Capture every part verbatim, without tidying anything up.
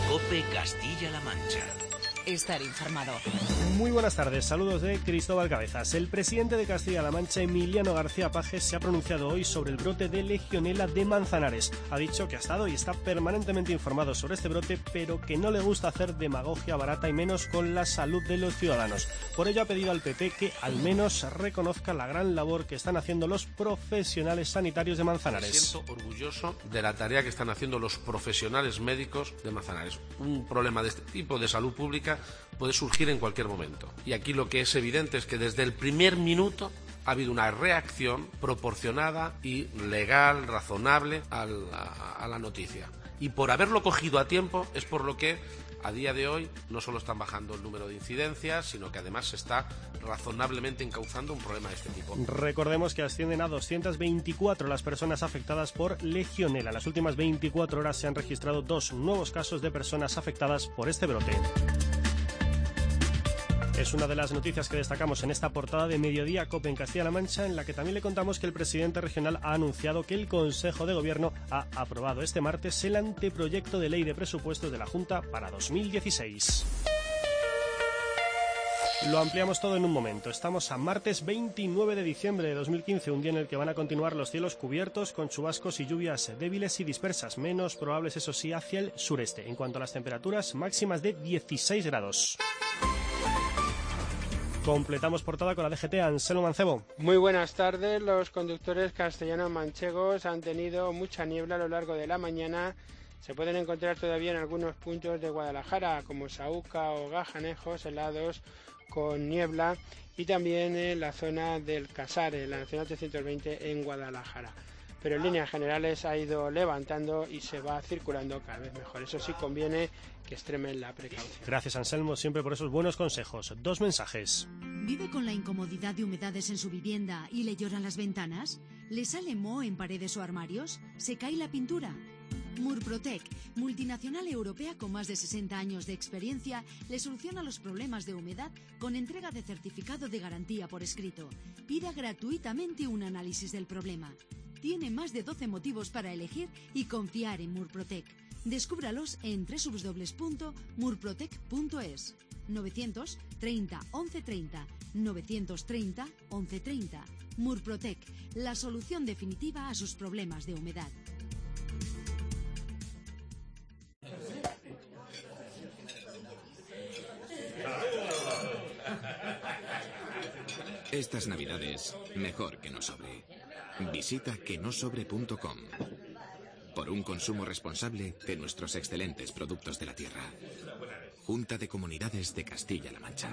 COPE Castilla-La Mancha. Estar informado. Muy buenas tardes, saludos de Cristóbal Cabezas. El presidente de Castilla-La Mancha, Emiliano García Paje, se ha pronunciado hoy sobre el brote de legionela de Manzanares. Ha dicho que ha estado y está permanentemente informado sobre este brote, pero que no le gusta hacer demagogia barata y menos con la salud de los ciudadanos. Por ello ha pedido al P P que al menos reconozca la gran labor que están haciendo los profesionales sanitarios de Manzanares. Me siento orgulloso de la tarea que están haciendo los profesionales médicos de Manzanares. Un problema de este tipo de salud pública puede surgir en cualquier momento. Y aquí lo que es evidente es que desde el primer minuto ha habido una reacción proporcionada y legal, razonable a la, a la noticia. Y por haberlo cogido a tiempo es por lo que a día de hoy no solo están bajando el número de incidencias, sino que además se está razonablemente encauzando un problema de este tipo. Recordemos que ascienden a doscientas veinticuatro las personas afectadas por legionela. En las últimas veinticuatro horas se han registrado dos nuevos casos de personas afectadas por este brote. Es una de las noticias que destacamos en esta portada de Mediodía COPE en Castilla-La Mancha, en la que también le contamos que el presidente regional ha anunciado que el Consejo de Gobierno ha aprobado este martes el anteproyecto de ley de presupuestos de la Junta para dos mil dieciséis. Lo ampliamos todo en un momento. Estamos a martes veintinueve de diciembre de dos mil quince, un día en el que van a continuar los cielos cubiertos con chubascos y lluvias débiles y dispersas, menos probables eso sí hacia el sureste. En cuanto a las temperaturas, máximas de dieciséis grados. Completamos portada con la D G T. Anselmo Mancebo. Muy buenas tardes. Los conductores castellano-manchegos han tenido mucha niebla a lo largo de la mañana. Se pueden encontrar todavía en algunos puntos de Guadalajara, como Saúca o Gajanejos, helados con niebla, y también en la zona del Casares, la Nacional trescientos veinte en Guadalajara. Pero en líneas generales ha ido levantando y se va circulando cada vez mejor. Eso sí, conviene que extremen la precaución. Gracias, Anselmo, siempre por esos buenos consejos. Dos mensajes. ¿Vive con la incomodidad de humedades en su vivienda y le lloran las ventanas? ¿Le sale moho en paredes o armarios? ¿Se cae la pintura? Murprotec, multinacional europea con más de sesenta años de experiencia, le soluciona los problemas de humedad con entrega de certificado de garantía por escrito. Pida gratuitamente un análisis del problema. Tiene más de doce motivos para elegir y confiar en Murprotec. Descúbralos en doble u doble u doble u punto murprotec punto es. novecientos treinta once treinta, novecientos treinta once treinta. Murprotec, la solución definitiva a sus problemas de humedad. Estas navidades, mejor que no sobre. Visita que no sobre punto com. Por un consumo responsable de nuestros excelentes productos de la tierra. Junta de Comunidades de Castilla-La Mancha.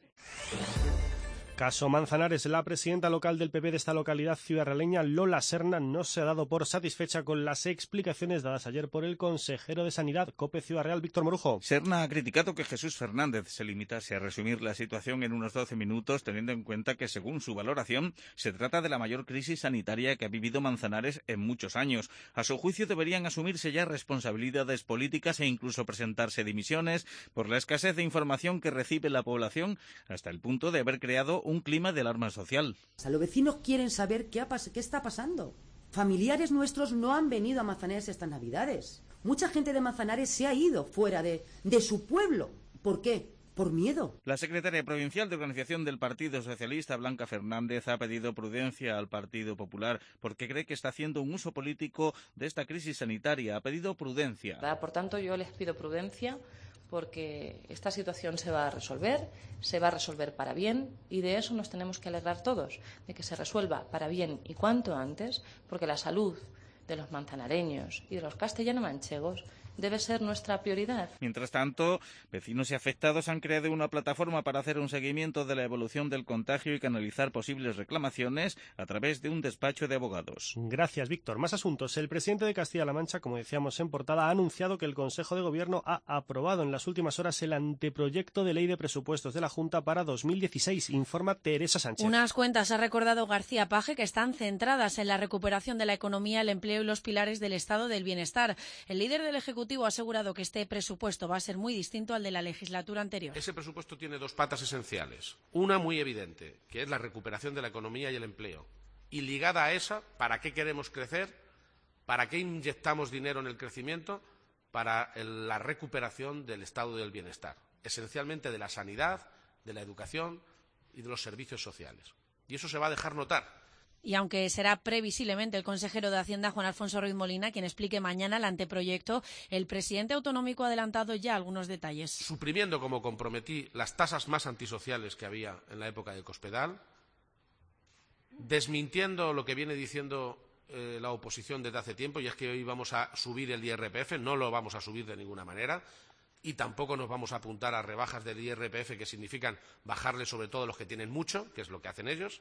Caso Manzanares. La presidenta local del P P de esta localidad ciudadraleña, Lola Serna, no se ha dado por satisfecha con las explicaciones dadas ayer por el consejero de Sanidad, COPE Ciudad Real, Víctor Morujo. Serna ha criticado que Jesús Fernández se limitase a resumir la situación en unos doce minutos, teniendo en cuenta que, según su valoración, se trata de la mayor crisis sanitaria que ha vivido Manzanares en muchos años. A su juicio, deberían asumirse ya responsabilidades políticas e incluso presentarse dimisiones por la escasez de información que recibe la población, hasta el punto de haber creado un clima de alarma social. Los vecinos quieren saber qué, ha pas- qué está pasando. Familiares nuestros no han venido a Manzanares estas Navidades. Mucha gente de Manzanares se ha ido fuera de, de su pueblo. ¿Por qué? Por miedo. La secretaria provincial de Organización del Partido Socialista, Blanca Fernández, ha pedido prudencia al Partido Popular porque cree que está haciendo un uso político de esta crisis sanitaria. Ha pedido prudencia. Por tanto, yo les pido prudencia, porque esta situación se va a resolver, se va a resolver para bien, y de eso nos tenemos que alegrar todos, de que se resuelva para bien y cuanto antes, porque la salud de los manzanareños y de los castellano-manchegos debe ser nuestra prioridad. Mientras tanto, vecinos y afectados han creado una plataforma para hacer un seguimiento de la evolución del contagio y canalizar posibles reclamaciones a través de un despacho de abogados. Gracias, Víctor. Más asuntos. El presidente de Castilla-La Mancha, como decíamos en portada, ha anunciado que el Consejo de Gobierno ha aprobado en las últimas horas el anteproyecto de ley de presupuestos de la Junta para dos mil dieciséis. Informa Teresa Sánchez. Unas cuentas, ha recordado García Paje, que están centradas en la recuperación de la economía, el empleo y los pilares del estado del bienestar. El líder del Ejecutivo ha asegurado que este presupuesto va a ser muy distinto al de la legislatura anterior. Ese presupuesto tiene dos patas esenciales. Una muy evidente, que es la recuperación de la economía y el empleo. Y ligada a esa, ¿para qué queremos crecer? ¿Para qué inyectamos dinero en el crecimiento? para el, la recuperación del estado del bienestar, esencialmente de la sanidad, de la educación y de los servicios sociales. Y eso se va a dejar notar. Y aunque será previsiblemente el consejero de Hacienda, Juan Alfonso Ruiz Molina, quien explique mañana el anteproyecto, el presidente autonómico ha adelantado ya algunos detalles. Suprimiendo, como comprometí, las tasas más antisociales que había en la época de Cospedal, desmintiendo lo que viene diciendo eh, la oposición desde hace tiempo, y es que hoy vamos a subir el I R P F, no lo vamos a subir de ninguna manera, y tampoco nos vamos a apuntar a rebajas del I R P F que significan bajarle sobre todo a los que tienen mucho, que es lo que hacen ellos.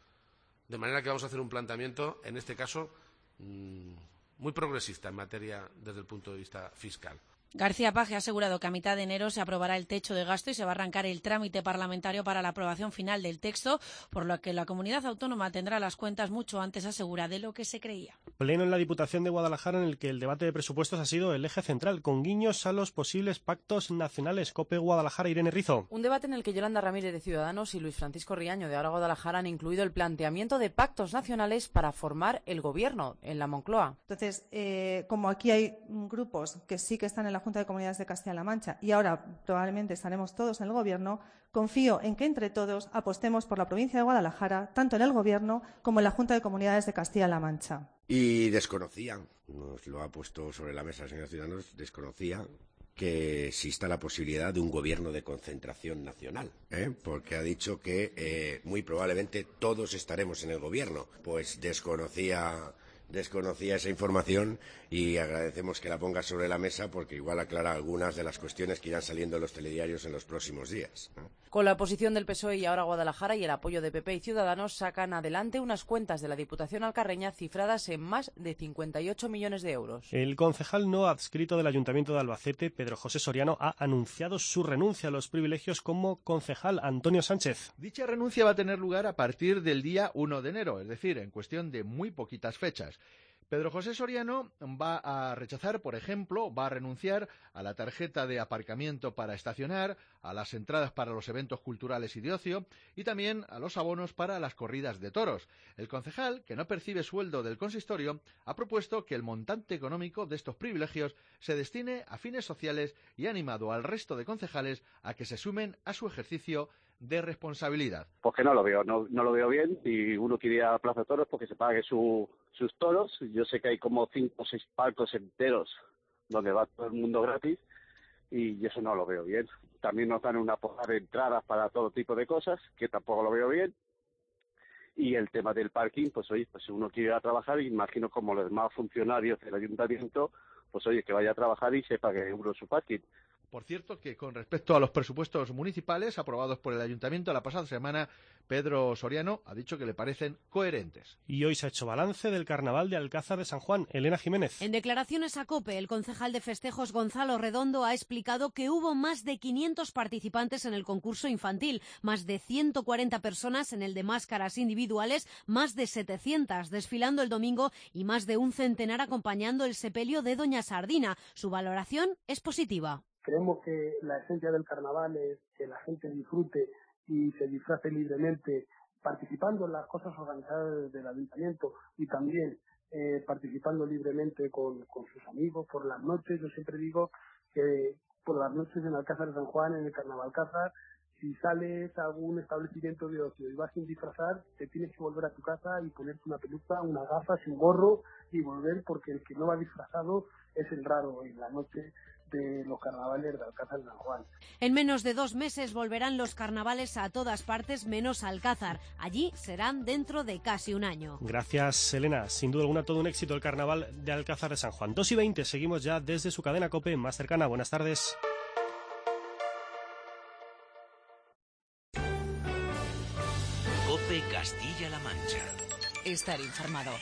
De manera que vamos a hacer un planteamiento, en este caso, mmm, muy progresista en materia desde el punto de vista fiscal. García Paje ha asegurado que a mitad de enero se aprobará el techo de gasto y se va a arrancar el trámite parlamentario para la aprobación final del texto, por lo que la comunidad autónoma tendrá las cuentas mucho antes, asegura, de lo que se creía. Pleno en la Diputación de Guadalajara, en el que el debate de presupuestos ha sido el eje central, con guiños a los posibles pactos nacionales. COPE Guadalajara, Irene Rizo. Un debate en el que Yolanda Ramírez de Ciudadanos y Luis Francisco Riaño de Ahora Guadalajara han incluido el planteamiento de pactos nacionales para formar el gobierno en la Moncloa. Entonces, eh, como aquí hay grupos que sí que están en la Junta de Comunidades de Castilla-La Mancha y ahora probablemente estaremos todos en el Gobierno, confío en que entre todos apostemos por la provincia de Guadalajara, tanto en el Gobierno como en la Junta de Comunidades de Castilla-La Mancha. Y desconocían, nos lo ha puesto sobre la mesa el señor Ciudadanos, desconocía que exista la posibilidad de un gobierno de concentración nacional, ¿eh? Porque ha dicho que eh, muy probablemente todos estaremos en el Gobierno. Pues desconocía... Desconocía esa información y agradecemos que la ponga sobre la mesa porque igual aclara algunas de las cuestiones que irán saliendo en los telediarios en los próximos días, ¿no? Con la oposición del P S O E y Ahora Guadalajara y el apoyo de P P y Ciudadanos sacan adelante unas cuentas de la Diputación alcarreña cifradas en más de cincuenta y ocho millones de euros. El concejal no adscrito del Ayuntamiento de Albacete, Pedro José Soriano, ha anunciado su renuncia a los privilegios como concejal. Antonio Sánchez. Dicha renuncia va a tener lugar a partir del día uno de enero, es decir, en cuestión de muy poquitas fechas. Pedro José Soriano va a rechazar, por ejemplo, va a renunciar a la tarjeta de aparcamiento para estacionar, a las entradas para los eventos culturales y de ocio y también a los abonos para las corridas de toros. El concejal, que no percibe sueldo del consistorio, ha propuesto que el montante económico de estos privilegios se destine a fines sociales y ha animado al resto de concejales a que se sumen a su ejercicio de responsabilidad. Porque no lo veo, no, no lo veo bien. Si uno quiere ir a la Plaza de Toros, porque se pague su, sus toros. Yo sé que hay como cinco o seis palcos enteros donde va todo el mundo gratis y eso no lo veo bien. También nos dan una porra de entradas para todo tipo de cosas, que tampoco lo veo bien. Y el tema del parking, pues oye, pues si uno quiere ir a trabajar, imagino como los demás funcionarios del ayuntamiento, pues oye, que vaya a trabajar y sepa que euro su parking. Por cierto, que con respecto a los presupuestos municipales aprobados por el Ayuntamiento la pasada semana, Pedro Soriano ha dicho que le parecen coherentes. Y hoy se ha hecho balance del Carnaval de Alcázar de San Juan. Elena Jiménez. En declaraciones a COPE, el concejal de festejos Gonzalo Redondo ha explicado que hubo más de quinientos participantes en el concurso infantil, más de ciento cuarenta personas en el de máscaras individuales, más de setecientas desfilando el domingo y más de un centenar acompañando el sepelio de Doña Sardina. Su valoración es positiva. Creemos que la esencia del carnaval es que la gente disfrute y se disfrace libremente participando en las cosas organizadas del ayuntamiento y también eh, participando libremente con, con sus amigos por las noches. Yo siempre digo que por las noches en Alcázar de San Juan, en el Carnaval Alcázar, si sales a algún establecimiento de ocio y vas sin disfrazar, te tienes que volver a tu casa y ponerte una peluca, unas gafas, un gorro y volver, porque el que no va disfrazado es el raro en la noche de los carnavales de Alcázar de San Juan. En menos de dos meses volverán los carnavales a todas partes menos Alcázar. Allí serán dentro de casi un año. Gracias, Elena. Sin duda alguna, todo un éxito el carnaval de Alcázar de San Juan. dos y veinte, seguimos ya desde su cadena COPE más cercana. Buenas tardes. COPE Castilla-La Mancha. Estar informado.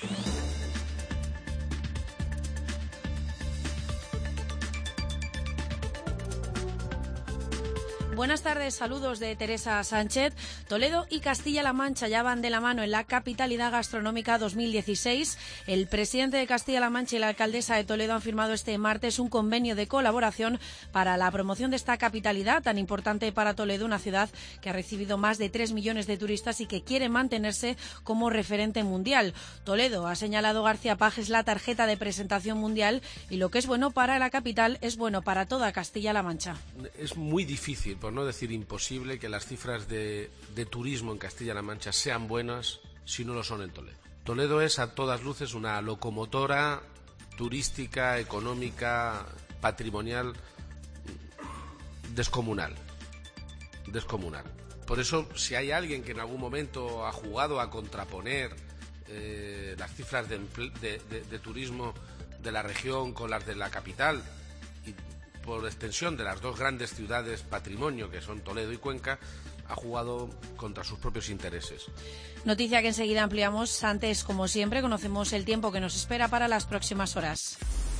Buenas tardes, saludos de Teresa Sánchez. Toledo y Castilla-La Mancha ya van de la mano en la Capitalidad Gastronómica dos mil dieciséis. El presidente de Castilla-La Mancha y la alcaldesa de Toledo han firmado este martes un convenio de colaboración para la promoción de esta capitalidad tan importante para Toledo, una ciudad que ha recibido más de tres millones de turistas y que quiere mantenerse como referente mundial. Toledo, ha señalado García Paje, es la tarjeta de presentación mundial y lo que es bueno para la capital es bueno para toda Castilla-La Mancha. Es muy difícil, por no decir imposible, que las cifras de, de turismo en Castilla-La Mancha sean buenas si no lo son en Toledo. Toledo es a todas luces una locomotora turística, económica, patrimonial descomunal. Descomunal. Por eso, si hay alguien que en algún momento ha jugado a contraponer eh, las cifras de, de, de, de turismo de la región con las de la capital, y por extensión de las dos grandes ciudades patrimonio que son Toledo y Cuenca, ha jugado contra sus propios intereses. Noticia que enseguida ampliamos. Antes, como siempre, conocemos el tiempo que nos espera para las próximas horas.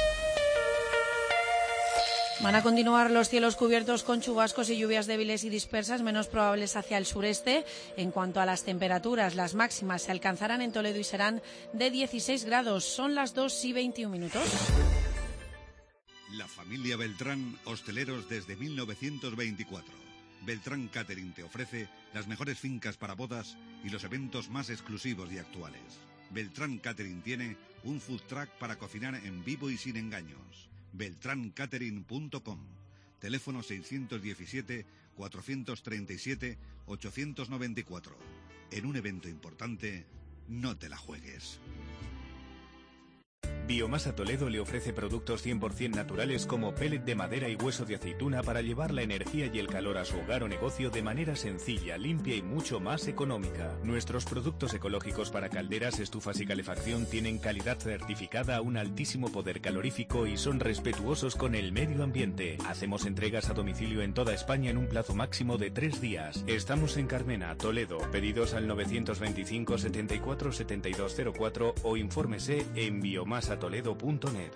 Van a continuar los cielos cubiertos con chubascos y lluvias débiles y dispersas, menos probables hacia el sureste. En cuanto a las temperaturas, las máximas se alcanzarán en Toledo y serán de dieciséis grados. Son las dos y veintiún minutos. La familia Beltrán, hosteleros desde mil novecientos veinticuatro. Beltrán Catering te ofrece las mejores fincas para bodas y los eventos más exclusivos y actuales. Beltrán Catering tiene un food truck para cocinar en vivo y sin engaños. beltrán catering punto com. Teléfono seiscientos diecisiete, cuatrocientos treinta y siete, ochocientos noventa y cuatro. En un evento importante, no te la juegues. Biomasa Toledo le ofrece productos cien por cien naturales como pellet de madera y hueso de aceituna para llevar la energía y el calor a su hogar o negocio de manera sencilla, limpia y mucho más económica. Nuestros productos ecológicos para calderas, estufas y calefacción tienen calidad certificada, un altísimo poder calorífico y son respetuosos con el medio ambiente. Hacemos entregas a domicilio en toda España en un plazo máximo de tres días. Estamos en Carmena, Toledo. Pedidos al novecientos veinticinco, setenta y cuatro, setenta y dos cero cuatro o infórmese en biomasa toledo punto net.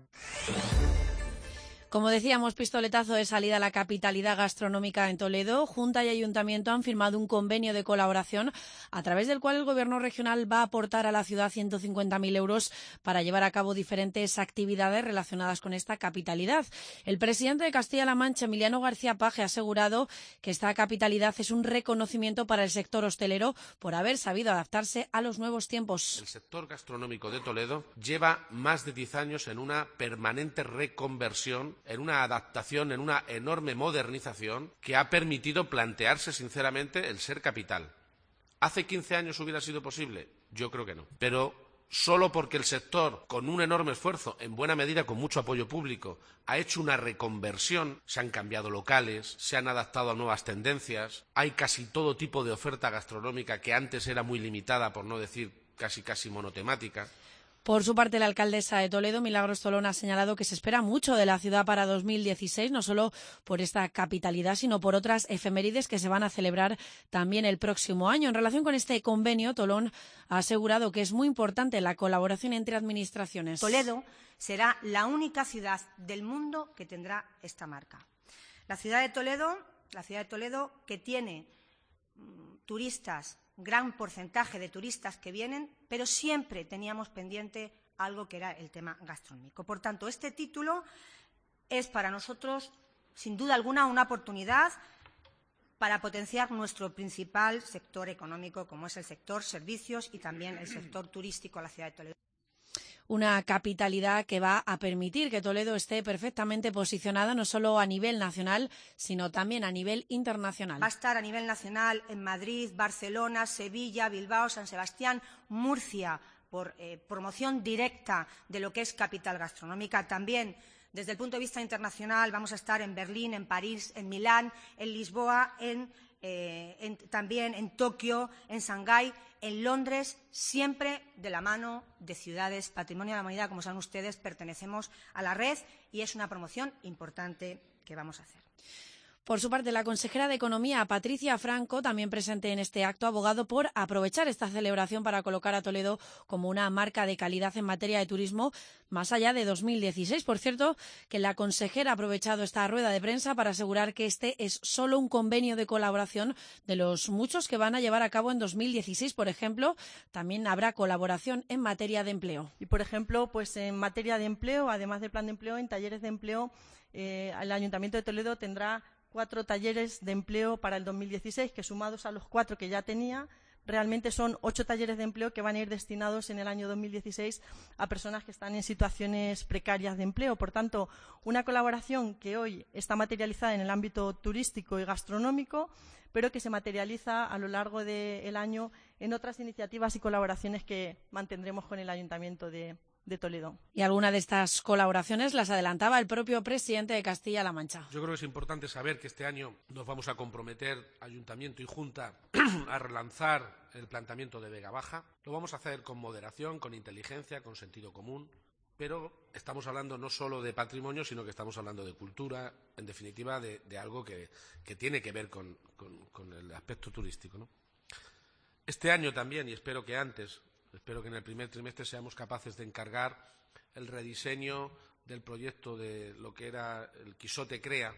Como decíamos, pistoletazo de salida a la capitalidad gastronómica en Toledo. Junta y Ayuntamiento han firmado un convenio de colaboración a través del cual el Gobierno regional va a aportar a la ciudad ciento cincuenta mil euros para llevar a cabo diferentes actividades relacionadas con esta capitalidad. El presidente de Castilla-La Mancha, Emiliano García Paje, ha asegurado que esta capitalidad es un reconocimiento para el sector hostelero por haber sabido adaptarse a los nuevos tiempos. El sector gastronómico de Toledo lleva más de diez años en una permanente reconversión, en una adaptación, en una enorme modernización que ha permitido plantearse sinceramente el ser capital. ¿Hace quince años hubiera sido posible? Yo creo que no. Pero solo porque el sector, con un enorme esfuerzo, en buena medida con mucho apoyo público, ha hecho una reconversión, se han cambiado locales, se han adaptado a nuevas tendencias, hay casi todo tipo de oferta gastronómica que antes era muy limitada, por no decir casi casi monotemática. Por su parte, la alcaldesa de Toledo, Milagros Tolón, ha señalado que se espera mucho de la ciudad para dos mil dieciséis, no solo por esta capitalidad, sino por otras efemérides que se van a celebrar también el próximo año. En relación con este convenio, Tolón ha asegurado que es muy importante la colaboración entre administraciones. Toledo será la única ciudad del mundo que tendrá esta marca. La ciudad de Toledo, la ciudad de Toledo que tiene mmm, turistas, gran porcentaje de turistas que vienen, pero siempre teníamos pendiente algo que era el tema gastronómico. Por tanto, este título es para nosotros, sin duda alguna, una oportunidad para potenciar nuestro principal sector económico, como es el sector servicios y también el sector turístico de la ciudad de Toledo. Una capitalidad que va a permitir que Toledo esté perfectamente posicionada no solo a nivel nacional, sino también a nivel internacional. Va a estar a nivel nacional en Madrid, Barcelona, Sevilla, Bilbao, San Sebastián, Murcia, por eh, promoción directa de lo que es capital gastronómica. También, desde el punto de vista internacional, vamos a estar en Berlín, en París, en Milán, en Lisboa, en, eh, en, también en Tokio, en Shanghái, en Londres, siempre de la mano de ciudades Patrimonio de la Humanidad. Como saben ustedes, pertenecemos a la red y es una promoción importante que vamos a hacer. Por su parte, la consejera de Economía, Patricia Franco, también presente en este acto, ha abogado por aprovechar esta celebración para colocar a Toledo como una marca de calidad en materia de turismo más allá de dos mil dieciséis. Por cierto, que la consejera ha aprovechado esta rueda de prensa para asegurar que este es solo un convenio de colaboración de los muchos que van a llevar a cabo en dos mil dieciséis. Por ejemplo, también habrá colaboración en materia de empleo. Y, por ejemplo, pues en materia de empleo, además del plan de empleo, en talleres de empleo, eh, el Ayuntamiento de Toledo tendrá cuatro talleres de empleo para el dos mil dieciséis, que sumados a los cuatro que ya tenía, realmente son ocho talleres de empleo que van a ir destinados en el año dos mil dieciséis a personas que están en situaciones precarias de empleo. Por tanto, una colaboración que hoy está materializada en el ámbito turístico y gastronómico, pero que se materializa a lo largo del año en otras iniciativas y colaboraciones que mantendremos con el Ayuntamiento de de Toledo. Y alguna de estas colaboraciones las adelantaba el propio presidente de Castilla-La Mancha. Yo creo que es importante saber que este año nos vamos a comprometer, Ayuntamiento y Junta, a relanzar el planteamiento de Vega Baja. Lo vamos a hacer con moderación, con inteligencia, con sentido común, pero estamos hablando no solo de patrimonio, sino que estamos hablando de cultura, en definitiva, de, de algo que, que tiene que ver con, con, con el aspecto turístico, ¿no? Este año también, y espero que antes, espero que en el primer trimestre seamos capaces de encargar el rediseño del proyecto de lo que era el Quisote Crea.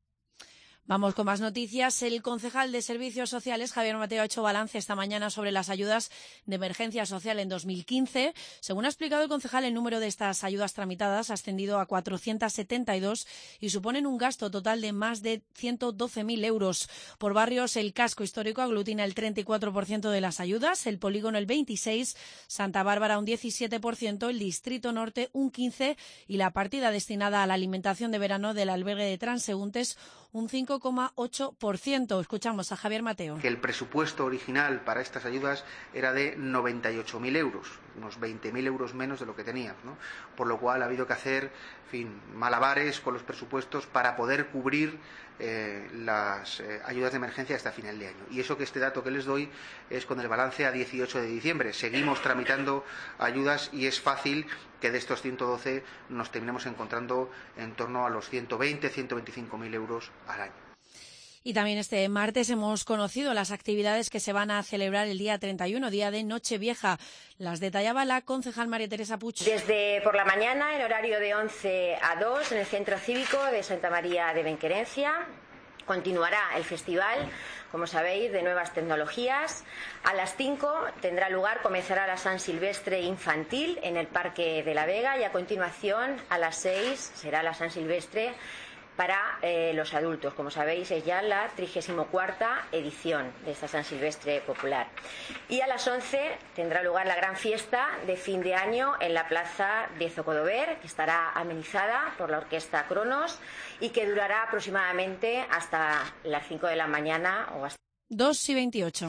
Vamos con más noticias. El concejal de Servicios Sociales, Javier Mateo, ha hecho balance esta mañana sobre las ayudas de emergencia social en dos mil quince. Según ha explicado el concejal, el número de estas ayudas tramitadas ha ascendido a cuatrocientas setenta y dos y suponen un gasto total de más de ciento doce mil euros. Por barrios, el casco histórico aglutina el treinta y cuatro por ciento de las ayudas, el polígono el veintiséis por ciento, Santa Bárbara un diecisiete por ciento, el Distrito Norte un quince por ciento y la partida destinada a la alimentación de verano del albergue de transeúntes un cinco coma ocho por ciento. Escuchamos a Javier Mateo. Que el presupuesto original para estas ayudas era de noventa y ocho mil euros, unos veinte mil euros menos de lo que teníamos, ¿no? Por lo cual ha habido que hacer, en fin, malabares con los presupuestos para poder cubrir eh, las eh, ayudas de emergencia hasta final de año. Y eso que este dato que les doy es con el balance a dieciocho de diciembre. Seguimos tramitando ayudas y es fácil que de estos ciento doce nos terminemos encontrando en torno a los ciento veinte, ciento veinticinco mil euros al año. Y también este martes hemos conocido las actividades que se van a celebrar el día treinta y uno, día de Nochevieja. Las detallaba la concejal María Teresa Puig. Desde por la mañana, en horario de once a dos, en el Centro Cívico de Santa María de Benquerencia, continuará el festival, como sabéis, de nuevas tecnologías. A las cinco tendrá lugar, comenzará la San Silvestre infantil en el Parque de la Vega y a continuación a las seis será la San Silvestre para eh, los adultos. Como sabéis, es ya la trigésima cuarta edición de esta San Silvestre popular. Y a las once tendrá lugar la gran fiesta de fin de año en la plaza de Zocodover, que estará amenizada por la orquesta Cronos y que durará aproximadamente hasta las cinco de la mañana o hasta dos y veintiocho.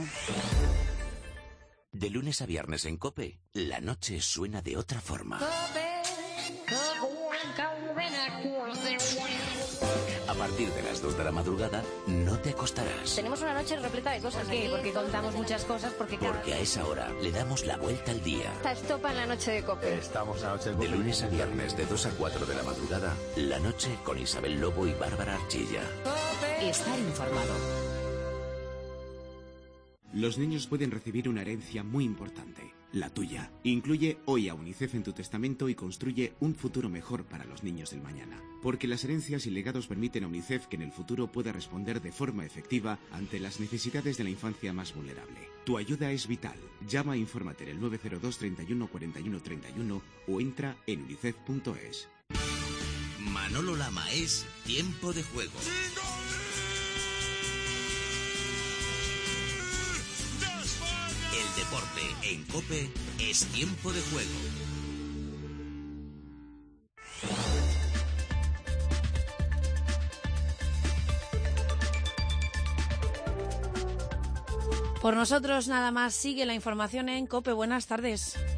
De lunes a viernes en COPE, la noche suena de otra forma. A partir de las dos de la madrugada, no te acostarás. Tenemos una noche repleta de cosas. ¿Por qué? Porque contamos muchas cosas. Porque, porque a esa hora le damos la vuelta al día. Está estopa en la noche de COPE. Estamos en la noche de COPE. De lunes a viernes, de dos a cuatro de la madrugada, la noche con Isabel Lobo y Bárbara Archilla. COPE. Estar informado. Los niños pueden recibir una herencia muy importante, la tuya. Incluye hoy a UNICEF en tu testamento y construye un futuro mejor para los niños del mañana. Porque las herencias y legados permiten a UNICEF que en el futuro pueda responder de forma efectiva ante las necesidades de la infancia más vulnerable. Tu ayuda es vital. Llama e infórmate en el nueve cero dos, treinta y uno, cuarenta y uno, treinta y uno o entra en unicef punto es. Manolo Lama es Tiempo de Juego. El deporte en COPE es Tiempo de Juego. Por nosotros nada más, sigue la información en COPE. Buenas tardes.